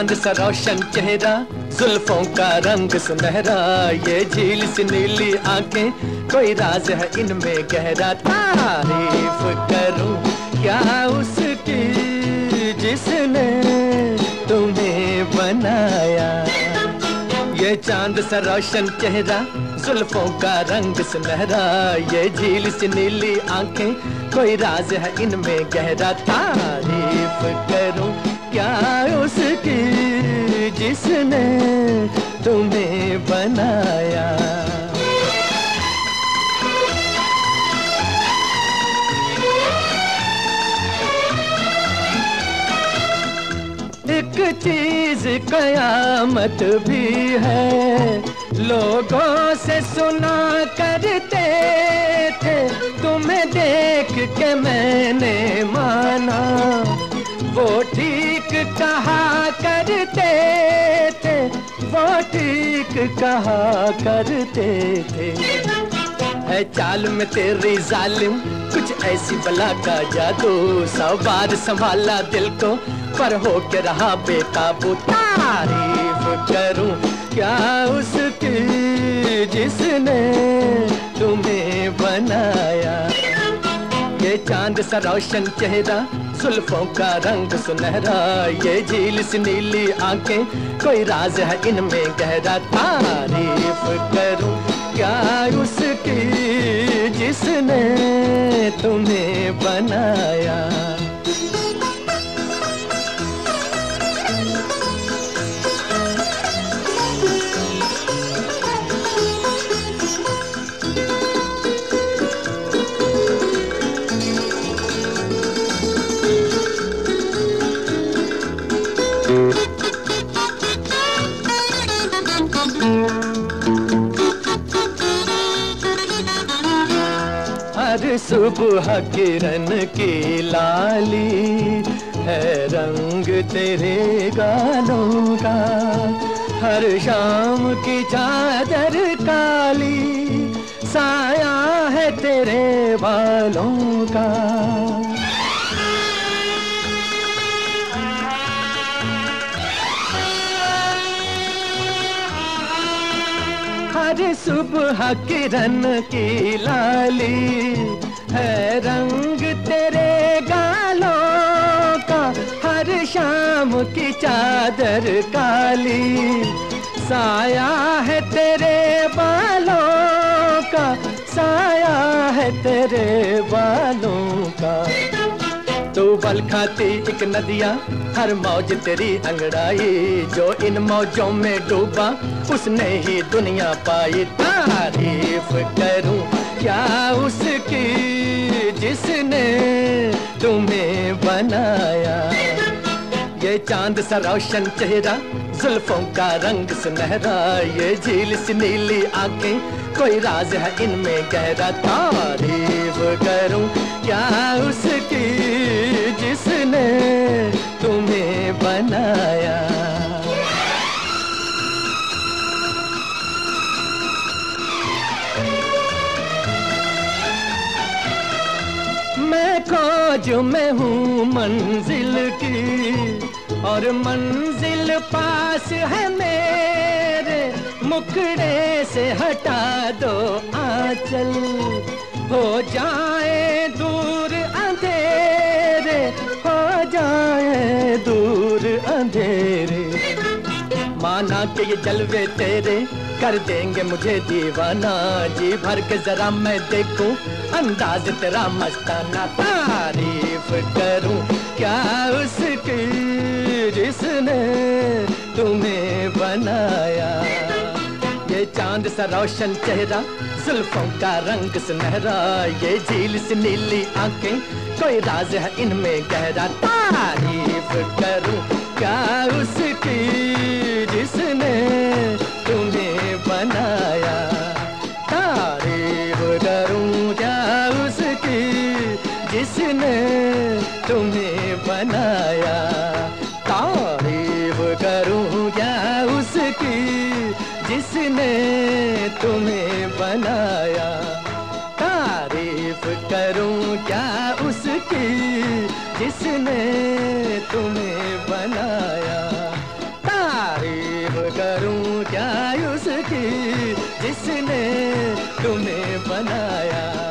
चांद सा रोशन चेहरा, जुल्फों का रंग सुनहरा, ये झील सी नीली आंखें, कोई राज है इनमें गहरा। तारीफ करूं क्या उसकी जिसने तुम्हें बनाया। ये चांद सा रोशन चेहरा, जुल्फों का रंग सुनहरा, ये झील सी नीली आंखें, कोई राज है इनमें गहरा। तारीफ करूं क्या उसकी जिसने तुम्हें बनाया। एक चीज कयामत भी है, लोगों से सुना करते थे, तुम्हें देख के मैंने माना, वो ठीक कहा करते थे, वो ठीक कहा करते थे। है चाल में तेरी जालिम कुछ ऐसी बला का जादू, 100 बार संभाला दिल को पर हो के रहा बेकाबू। तारीफ करूं क्या उसकी जिसने तुम्हें बनाया। ये चांद सा रोशन चेहरा, जुल्फों का रंग सुनहरा, ये झील सी नीली आंखें, कोई राज है इनमें गहरा। तारीफ करूं क्या उसकी जिसने तुम्हें बनाया। हर सुबह किरण की लाली है रंग तेरे गालों का, हर शाम की चादर काली साया है तेरे बालों का। हर सुबह किरण की लाली है रंग तेरे गालों का, हर शाम की चादर काली साया है तेरे बालों का, साया है तेरे बालों का। तू बल खाती एक नदिया, हर मौज तेरी अंगड़ाई, जो इन मौजों में डूबा उसने ही दुनिया पाई। तारीफ करूं क्या उसकी जिसने तुम्हें बनाया। ये चांद सा रोशन चेहरा, जुल्फों का रंग सुनहरा, ये झील सी नीली आंखें, कोई राज है इनमें गहरा। तारीफ करूं क्या उसकी जिसने तुम्हें बनाया। मैं खोज में हूँ मंजिल की, और मंजिल पास है मेरे, मुखड़े से हटा दो आंचल, हो जाए दूर अंधेरे, हो जाए दूर अंधेरे। माना कि ये जलवे तेरे कर देंगे मुझे दीवाना, जी भर के जरा मैं देखूं अंदाज तेरा मस्ताना। तारीफ करूं क्या उसकी जिसने तुम्हें बनाया। ये चांद सा रोशन चेहरा, जुल्फों का रंग सुनहरा, ये झील सी नीली आंखें, कोई राज है इनमें गहरा। तारीफ करूं क्या उसकी जिसने तुम्हें बनाया। तारीफ करूं क्या उसकी जिसने तुम्हें बनाया। तारीफ करूं क्या उसकी जिसने तुम्हें बनाया। तारीफ करूं क्या उसकी जिसने तुम्हें बनाया। उसकी जिसने तुम्हें बनाया।